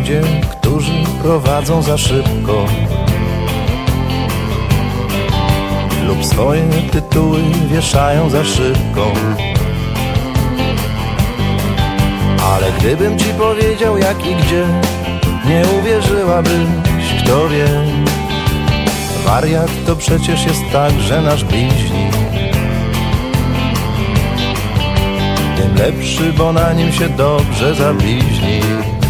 ludzie, którzy prowadzą za szybko lub swoje tytuły wieszają za szybko. Ale gdybym ci powiedział jak i gdzie, nie uwierzyłabyś, kto wie. Wariat to przecież jest także nasz bliźni, tym lepszy, bo na nim się dobrze zabliźni.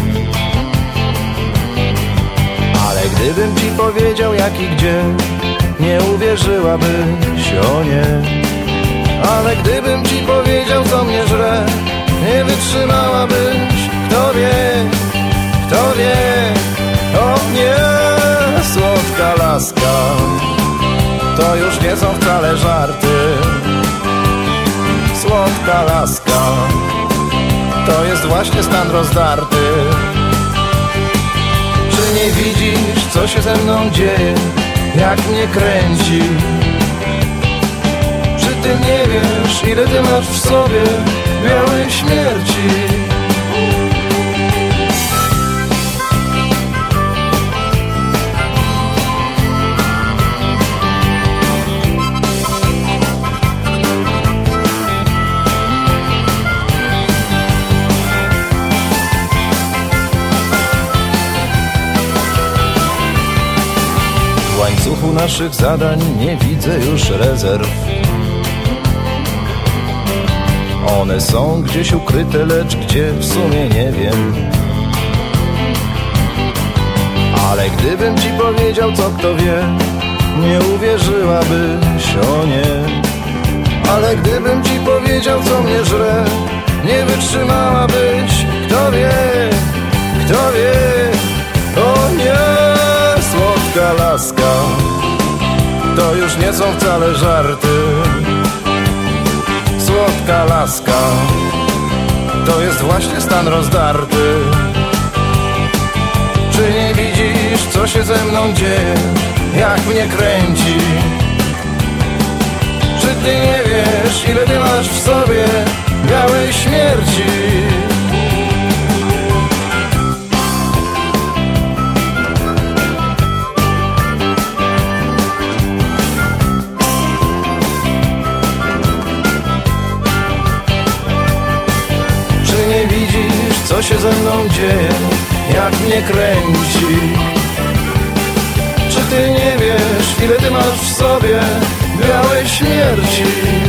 Ale gdybym ci powiedział jak i gdzie, nie uwierzyłabyś, o nie. Ale gdybym ci powiedział co mnie żre, nie wytrzymałabyś, kto wie, kto wie. O nie, słodka laska, to już nie są wcale żarty. Słodka laska, to jest właśnie stan rozdarty. Czy nie widzisz, co się ze mną dzieje, jak mnie kręci? Czy ty nie wiesz, ile ty masz w sobie białej śmierci? W łańcuchu naszych zadań nie widzę już rezerw. One są gdzieś ukryte, lecz gdzie w sumie nie wiem. Ale gdybym ci powiedział co kto wie, nie uwierzyłabyś, o nie. Ale gdybym ci powiedział co mnie żre, nie wytrzymałabyś, kto wie, kto wie. O nie, słodka laska, to już nie są wcale żarty. Słodka laska, to jest właśnie stan rozdarty. Czy nie widzisz, co się ze mną dzieje, jak mnie kręci? Czy ty nie wiesz, ile ty masz w sobie białej śmierci? Co się ze mną dzieje, jak mnie kręci? Czy ty nie wiesz, ile ty masz w sobie białej śmierci?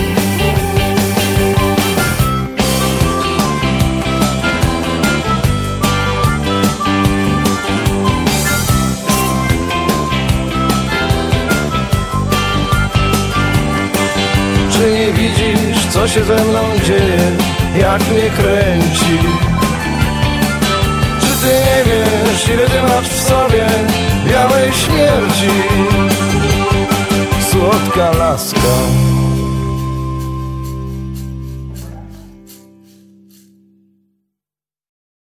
Czy nie widzisz, co się ze mną dzieje, jak mnie kręci? Ty nie wiesz, ile ty masz w sobie białej śmierci. Słodka laska.